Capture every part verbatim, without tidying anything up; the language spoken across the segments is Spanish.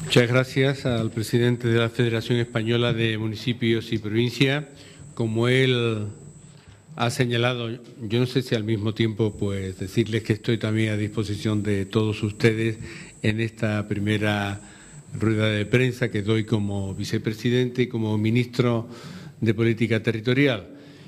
Muchas gracias al presidente de la Federación Española de Municipios y Provincias. Como él ha señalado, yo no sé si al mismo tiempo pues decirles que estoy también a disposición de todos ustedes en esta primera rueda de prensa que doy como vicepresidente y como ministro de Política Territorial.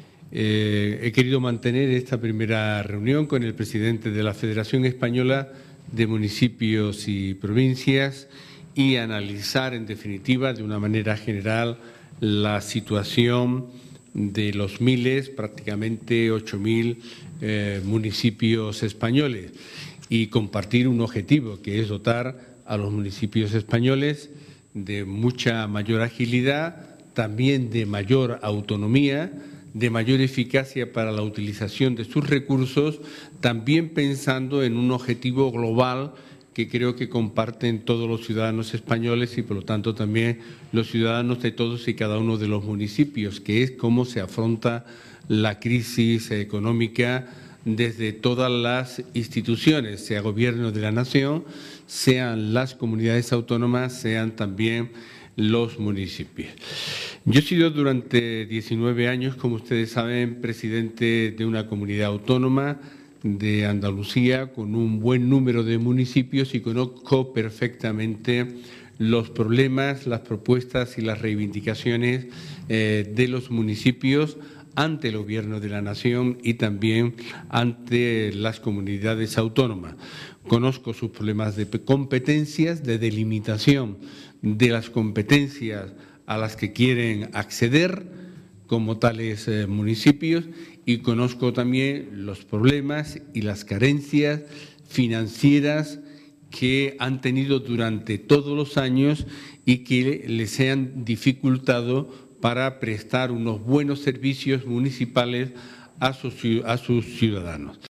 Eh, he querido mantener esta primera reunión con el presidente de la Federación Española de Municipios y Provincias y analizar, en definitiva, de una manera general, la situación de los miles, prácticamente ocho mil eh, municipios españoles y compartir un objetivo, que es dotar a los municipios españoles de mucha mayor agilidad, también de mayor autonomía, de mayor eficacia para la utilización de sus recursos, también pensando en un objetivo global que creo que comparten todos los ciudadanos españoles y, por lo tanto, también los ciudadanos de todos y cada uno de los municipios, que es cómo se afronta la crisis económica desde todas las instituciones, sea Gobierno de la Nación, sean las comunidades autónomas, sean también los municipios. Yo he sido durante diecinueve años, como ustedes saben, presidente de una comunidad autónoma de Andalucía con un buen número de municipios y conozco perfectamente los problemas, las propuestas y las reivindicaciones eh, de los municipios ante el Gobierno de la Nación y también ante las comunidades autónomas. Conozco sus problemas de competencias, de delimitación de las competencias a las que quieren acceder como tales eh, municipios y conozco también los problemas y las carencias financieras que han tenido durante todos los años y que les han dificultado para prestar unos buenos servicios municipales a sus, a sus ciudadanos.